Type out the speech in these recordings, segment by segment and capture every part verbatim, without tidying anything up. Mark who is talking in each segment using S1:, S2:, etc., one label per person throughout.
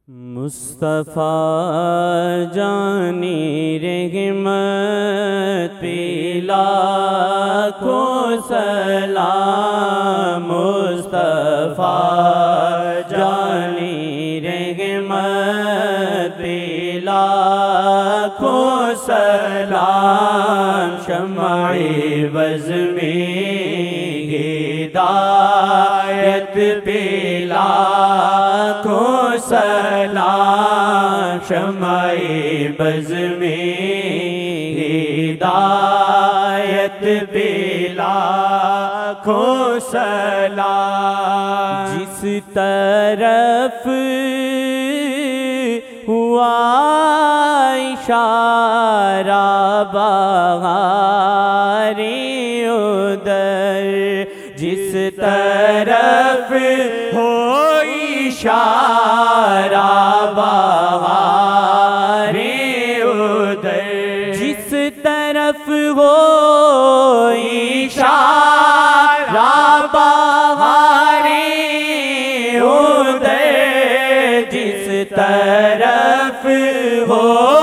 S1: मुस्तफ़ा जानी रहमत पे लाखों सलाम। मुस्तफ़ा जानी रहमत पे लाखों सलाम। शम्अ-ए बज़ में हिदायत पे लाखों सलाम। शम्अ-ए बज़ में हिदायत पे लाखों सलाम। जिस तरफ हुआ इशारा बहारे उधर, जिस तरफ हो इशारा बहारे उधर, जिस तरफ हो इशारा बहारे उधर, जिस तरफ हो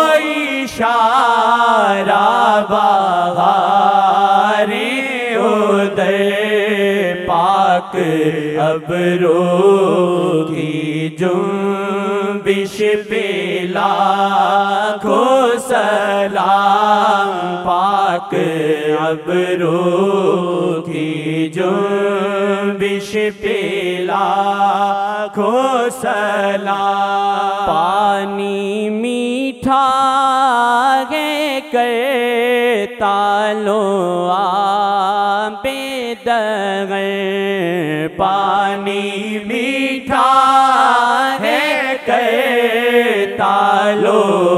S1: इशारा बहारे उधर। पाक अबरों की जुम्बिश पे लाखों सलाम। पाक अबरों की जुम्बिश पे लाखों सलाम। पानी मीठा है करता लो बेदगर, पानी मीठा है करता लो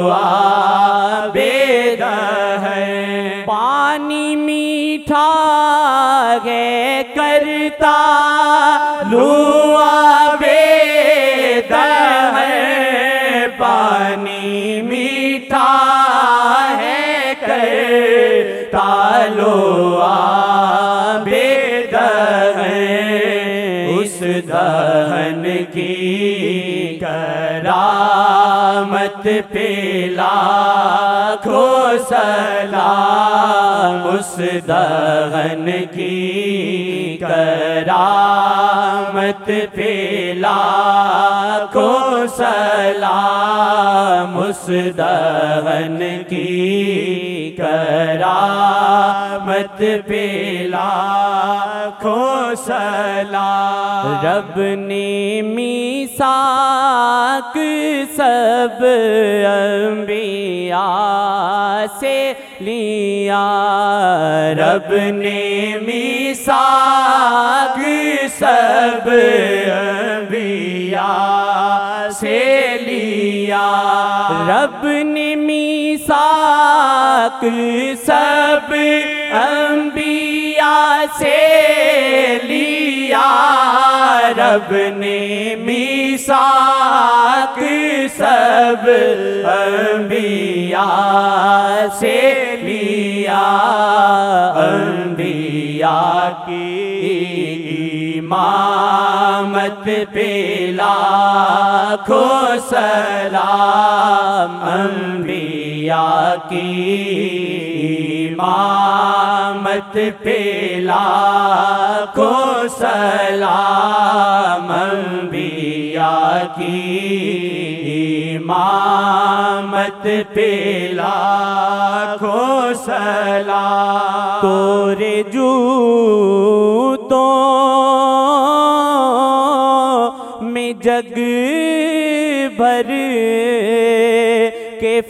S1: बेदहर। पानी मीठा है करता लो बेदहर। पानी मीठा है करता लो उस दहन की करामत पे लाखों सलाम। उस दहन की करामत पे लाखों सलाम। उस दहन की करामत पे लाखों सलाम। रब ने मीसाक सब अंबिया से लिया। रब ने मीसाक सब अंबिया से लिया। रब ने मीसाक सब अंबिया से लिया। रब ने मीसाक सब अंबिया से लिया। अंबिया की इमामत पे लाखों सलाम। अंबिया की इमामत पे लाखों सलाम। अंबिया की इमामत पे लाखों सलाम। तोरे जूतों में जग भर के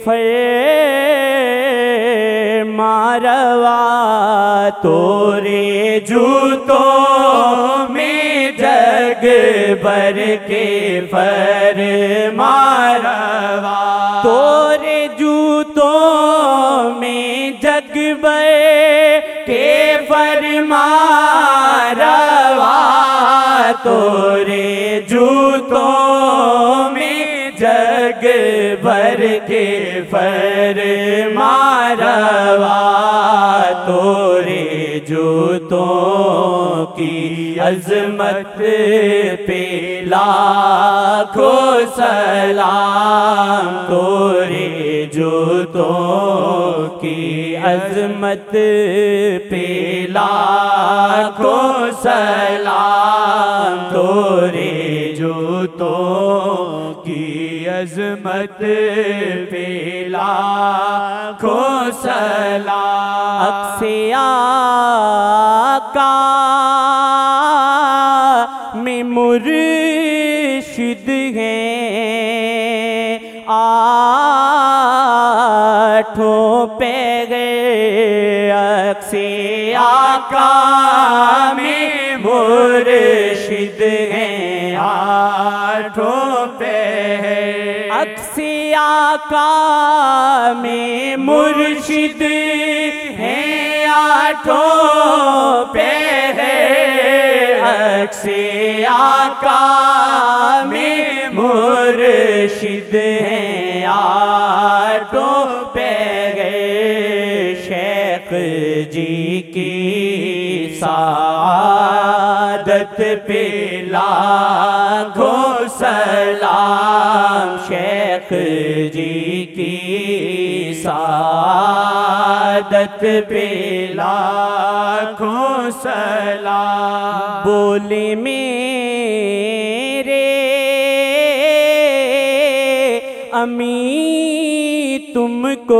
S1: फरमारवा। तोरे जूतों में जग भर के फरमारवा। तोरे जूतों में जग भर के फरमारवा। तोरे जूतों में जग भर के फरमारवा। तोरे जूतों की अजमत पे लाखों सलाम तोरे जूतों की अजमत पे लाखों सलाम तोरे जूतों की अजमत पे लाखों सलाम। अक्से आका में मुर्शिद हैं आठों पे गए। अक्से आका में मुर्शिद हैं आठों पे है। अक्से आका में मुर्शिद हैं आठों पे है। अक्से आका में मुर्शिद हैं आठों पे गए। शेख जी की सादत पे लाखों सलाम। शेख जी की सादत पे लाखों सलाम। बोले मेरे अमी तुमको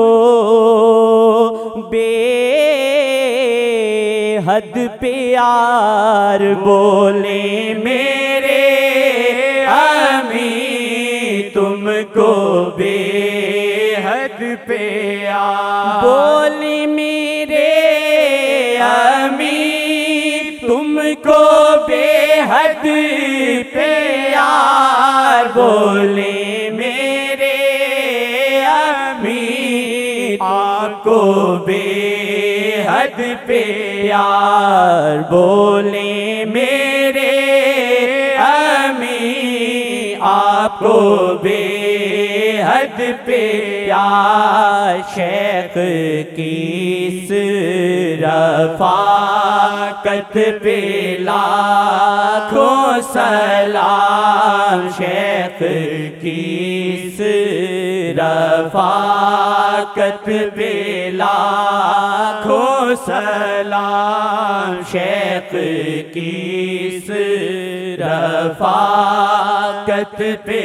S1: बेहद प्यार। बोले मेरे अमी तुमको बेहद प्यार। बोले मेरे अमी तुमको बेहद प्यार। बोले मेरे अमी आपको बेहद प्यार। बोले मेरे अमी आपको बेहद प्यार। शेख की इस रफ़ाकत पे लाखों सलाम। शेख की इस रफ़ाकत पे लाखों सलाम। शेख की इस रफ़ाकत पे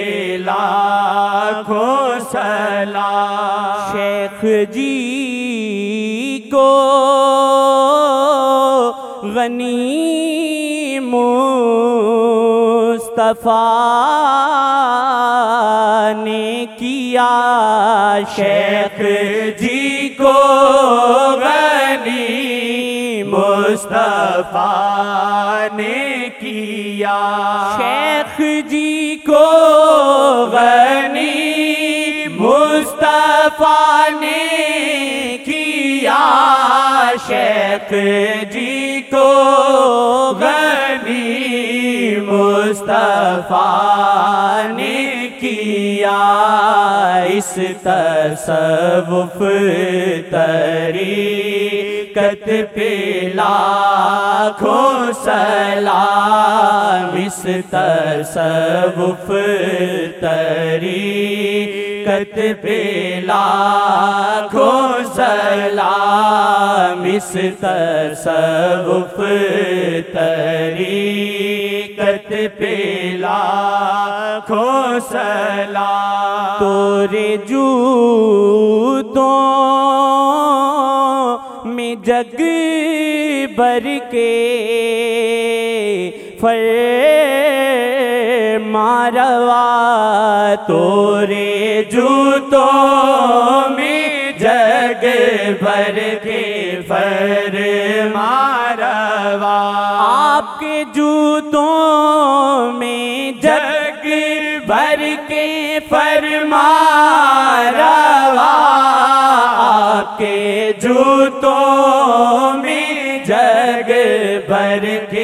S1: लाखों सलाम। शेख जी को गनी मुस्तफा ने किया। शेख जी को गनी मुस्तफा ने किया। शेख जी को गनी मुस्तफा ने किया। शेख जी को गनी मुस्तफा ने किया। इस तसव्वुफ तरीक़त पे लाखों सलाम। इस तसव्वुफ तरीक़त पे लाखों सलाम। इस तसव्वुफ तरीक़त पे लाखों सलाम। तोरे जूतों में जग भर के फरमारवा। तोरे जूतों में जग भर के फरमारवा। आपके जूतों में जग भर के फरमारवा। आपके जूतों में जग भर के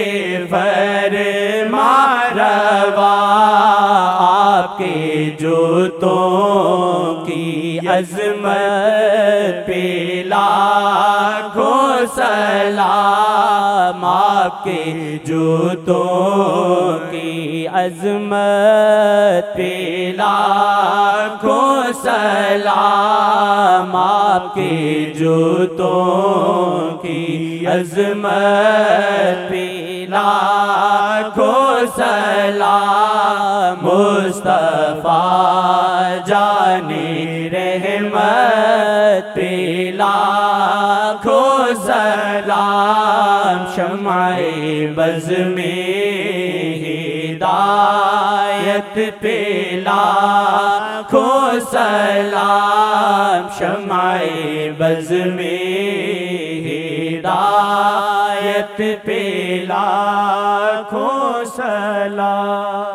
S1: फरमारवा। आपके जूतों की अज़मत पे लाखों सलाम। आपके जूतों की अज़मत पे लाखों सलाम, आपके जूतों की अज़मत पे लाखों सलाम। मुस्तफ़ा जाने रहमत पे लाखों सलाम। शम्अ-ए बज़ में हिदायत पे लाखों सलाम। शम्अ-ए बज़ में हिदायत पे लाखों सलाम।